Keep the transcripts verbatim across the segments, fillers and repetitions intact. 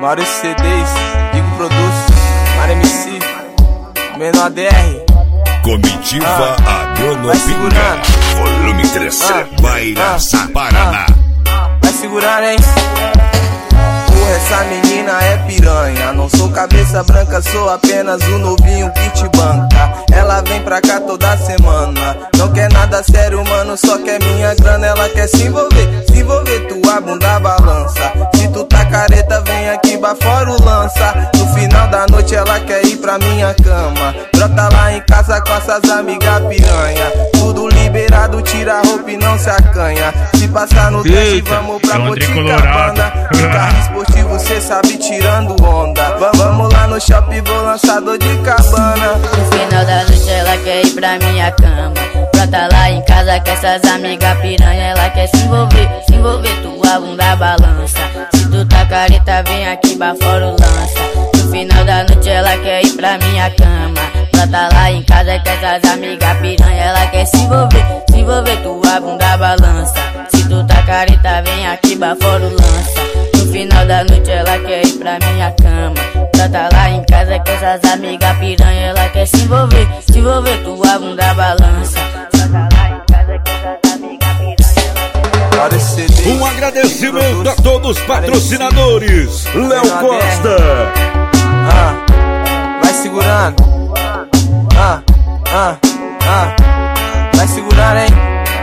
Maurício C Ds, Digo Produtos, Mar M C, Menor D R. Comitiva ah, Agronopinga, volume três, ah, Bairaçá, ah, Paraná. Ah, vai segurando, hein? Porra, essa menina é piranha. Não sou cabeça branca, sou apenas um novinho que te banca. Ela vem pra cá toda semana. Não quer nada sério, mano, só quer minha grana. Ela quer se envolver, se envolver, tua bunda balança. Se tu tá careta, vem aqui, bafora o lança. No final da noite ela quer ir pra minha cama. Brota lá em casa com essas amigas piranha. Tudo liberado, tira a roupa e não se acanha. Se passar no teste, vamos pra Boticabana. No carro esportivo, cê sabe, tirando onda. Vamos lá no shopping, vou lançar dor de cabana. No final da noite ela quer ir pra minha cama. Brota lá em casa com essas amigas piranha. Ela quer se envolver, se envolver, tua bunda balança. Se tu tá careta, vem aqui, bafora o lança. No final da noite ela quer ir pra minha cama. Brota lá em casa com essas amigas piranha. Ela quer se envolver, se envolver, tua bunda balança. Se tu tá careta, vem aqui, bafora o lança. No final da noite ela quer ir pra minha cama. Brota lá em casa com essas amigas piranha. Ela quer se envolver, se envolver, tua bunda balança. Brota lá em casa com essas amigas piranha. Um agradecimento a todos os patrocinadores. Léo Costa. Ah, vai segurando. Ah, ah, ah, vai segurando, hein?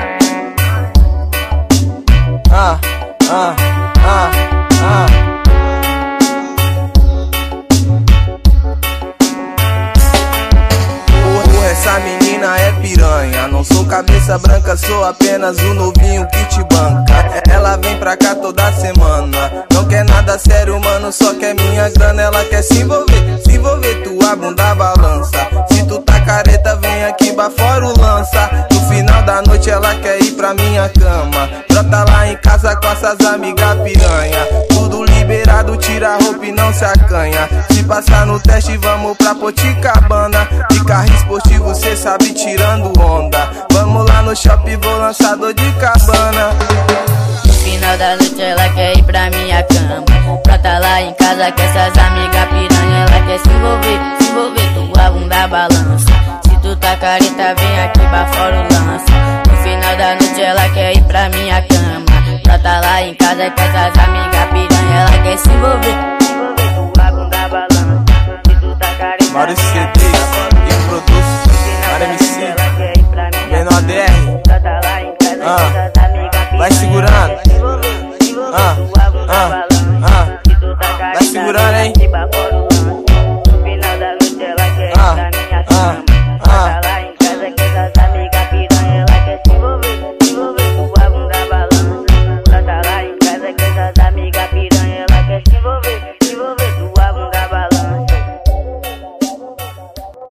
Ah, ah, ah, ah. Porra, essa menina é piranha. Não sou cabeça branca, sou apenas um novinho que te banca. Ela vem pra cá toda semana. Não quer nada sério, mano, só quer minha grana. Ela quer se envolver, se envolver, tua bunda balança. Se tu tá careta, vem aqui, bafora o lança. No final da noite ela quer ir pra minha cama. Brota lá em casa com essas amigas piranha. Tudo liberado, tira a roupa e não se acanha. Se passar no teste, vamos pra Boticabana. De carro esportivo, cê sabe, tirando onda. Vamos lá no shopping, vou lançar dor de cabana. No final da noite ela quer ir pra minha cama. Brota lá em casa com essas amigas piranha. Ela quer se envolver, se envolver, tua bunda balança. Se tu tá careta, vem aqui, bafora o lança. No final da noite ela quer ir pra minha cama. Brota lá em casa com essas amigas piranha. Ela quer se envolver, se envolver, tua bunda balança. Se tu tá careta, Maurício C Ds, Digo Produtos, Mar M C, Menor D R. Ah, vai segurando. Ah, ah, ah, vai segurando, hein? Ah, ah.